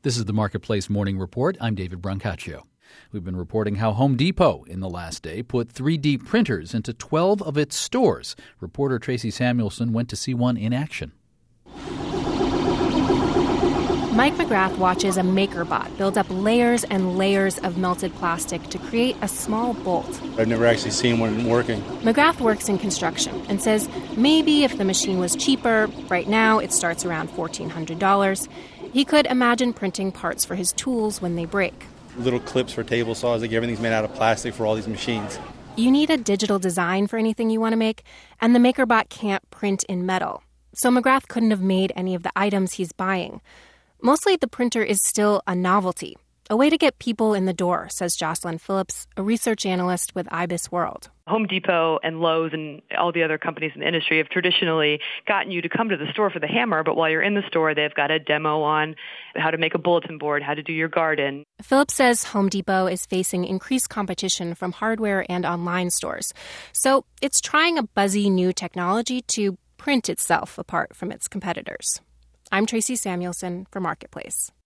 This is the Marketplace Morning Report. I'm David Brancaccio. We've been reporting how Home Depot, in the last day, put 3D printers into 12 of its stores. Reporter Tracy Samuelson went to see one in action. Mike McGrath watches a MakerBot build up layers and layers of melted plastic to create a small bolt. I've never actually seen one working. McGrath works in construction and says maybe if the machine was cheaper, right now it starts around $1,400, he could imagine printing parts for his tools when they break. Little clips for table saws, like everything's made out of plastic for all these machines. You need a digital design for anything you want to make, and the MakerBot can't print in metal. So McGrath couldn't have made any of the items he's buying. Mostly the printer is still a novelty, a way to get people in the door, says Jocelyn Phillips, a research analyst with IBIS World. Home Depot and Lowe's and all the other companies in the industry have traditionally gotten you to come to the store for the hammer, but while you're in the store, they've got a demo on how to make a bulletin board, how to do your garden. Phillips says Home Depot is facing increased competition from hardware and online stores. So it's trying a buzzy new technology to print itself apart from its competitors. I'm Tracy Samuelson for Marketplace.